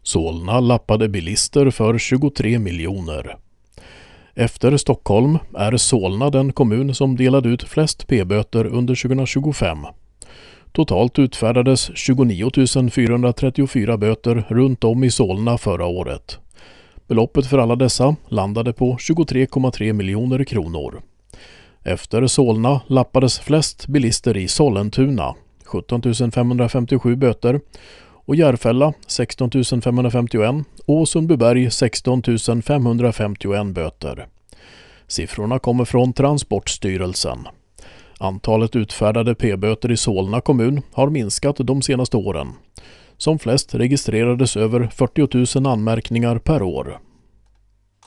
Solna lappade bilister för 23 miljoner. Efter Stockholm är Solna den kommun som delade ut flest p-böter under 2025. Totalt utfärdades 29 434 böter runt om i Solna förra året. Beloppet för alla dessa landade på 23,3 miljoner kronor. Efter Solna lappades flest bilister i Sollentuna, 17 557 böter, och Järfälla 16 551 och Sundbyberg 16 551 böter. Siffrorna kommer från Transportstyrelsen. Antalet utfärdade p-böter i Solna kommun har minskat de senaste åren. Som flest registrerades över 40 000 anmärkningar per år.